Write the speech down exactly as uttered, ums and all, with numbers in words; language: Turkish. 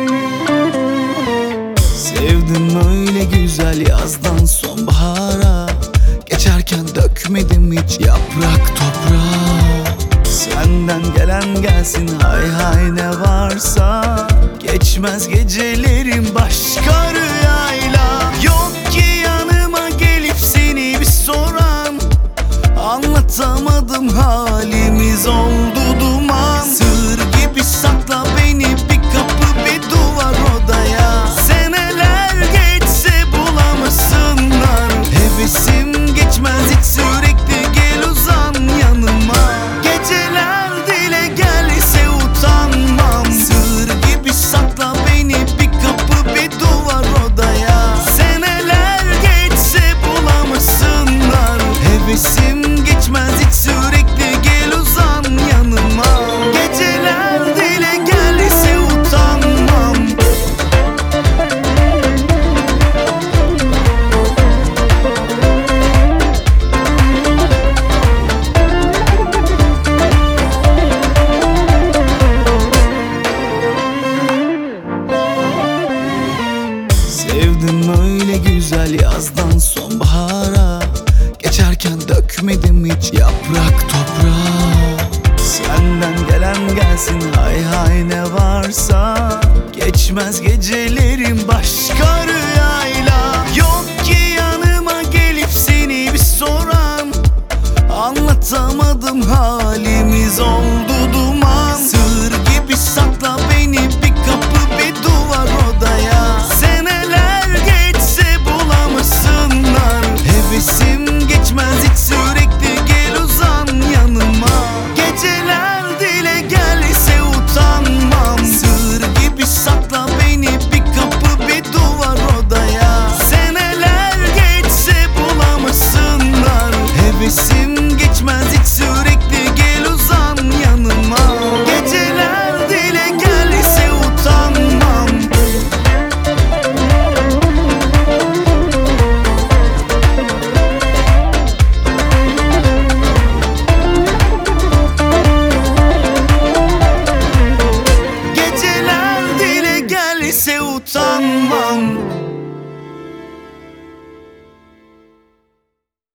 Sevdim öyle güzel yazdan sonbahara. Geçerken dökmedim hiç yaprak toprağa. Senden gelen gelsin hay hay ne varsa. Geçmez gecelerim başka rüyayla. Yok ki yanıma gelip seni bir soran. Anlatamadım halimiz oldu duman. Sır gibi sakla beni bir kapı bir duvar odaya. Seneler geçse bulamasınlar. Hevesim geçmez hiç sürekli gel uzan yanıma. Geceler dile gelse utanmam. Sır gibi sakla beni bir kapı bir duvar odaya. Seneler geçse bulamasınlar. Hevesim geçmez hiç sürekli gel uzan yanıma. Geceler dile gelse utanmam. Sevdim öyle güzel yazdan sonbahara. Geçerken dökmedim hiç yaprak toprağa. Senden gelen gelsin hay hay ne varsa. Geçmez gecelerim başka rüyayla. Yok ki yanıma gelip seni bir soran. Anlatamadım halimiz oldu